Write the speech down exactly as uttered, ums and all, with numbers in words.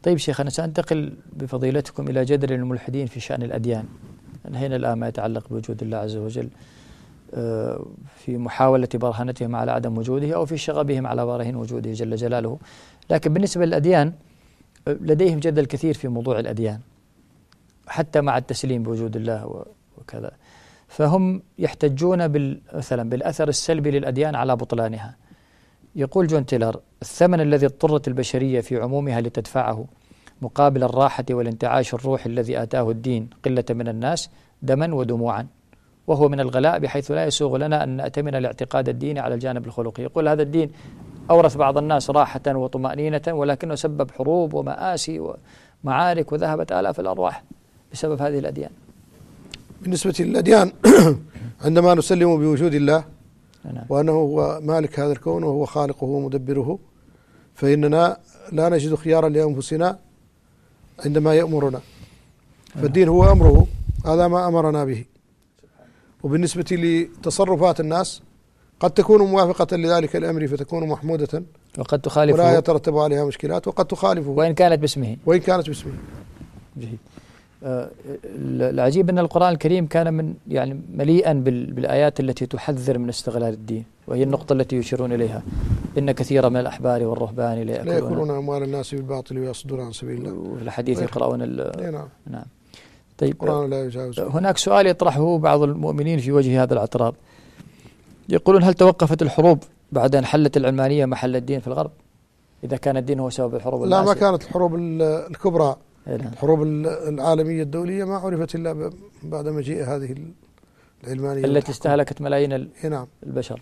طيب شيخنا، سأنتقل بفضيلتكم إلى جدل الملحدين في شأن الأديان. انهينا الآن ما يتعلق بوجود الله عز وجل في محاولة برهنتهم على عدم وجوده أو في شغبهم على براهين وجوده جل جلاله. لكن بالنسبة للأديان لديهم جدل كثير في موضوع الأديان حتى مع التسليم بوجود الله وكذا، فهم يحتجون مثلا بالأثر السلبي للأديان على بطلانها. يقول جون تيلر: الثمن الذي اضطرت البشرية في عمومها لتدفعه مقابل الراحة والانتعاش الروحي الذي آتاه الدين قلة من الناس دما ودموعا، وهو من الغلاء بحيث لا يسوغ لنا أن نأتمن الاعتقاد الديني على الجانب الخلقي. يقول هذا الدين أورث بعض الناس راحة وطمأنينة، ولكنه سبب حروب ومآسي ومعارك وذهبت آلاف الأرواح بسبب هذه الأديان. بالنسبة للأديان عندما نسلم بوجود الله وأنه هو مالك هذا الكون وهو خالقه ومدبره، فإننا لا نجد خيارا لأنفسنا عندما يأمرنا، فالدين هو أمره، هذا ما أمرنا به. وبالنسبة لتصرفات الناس قد تكون موافقة لذلك الأمر فتكون محمودة، وقد تخالفه ولا يترتب عليها مشكلات، وقد تخالفه وإن كانت باسمه وإن كانت باسمه. جيد. آه العجيب أن القرآن الكريم كان من يعني مليئا بالآيات التي تحذر من استغلال الدين، وهي النقطة التي يشيرون إليها: إن كثيرا من الأحبار والرهبان لا يأكلون أموال الناس بالباطل ويصدون عن سبيل الله، وفي الحديث يقرؤون ال نعم. نعم. طيب، لا يجاوز. هناك سؤال يطرحه بعض المؤمنين في وجه هذا الاعتراض. يقولون: هل توقفت الحروب بعد أن حلت العلمانية محل الدين في الغرب؟ إذا كان الدين هو سبب الحروب. لا، ما كانت الحروب الكبرى، الحروب العالمية الدولية ما عرفت إلا بعد مجيء هذه العلمانية التي استهلكت ملايين البشر.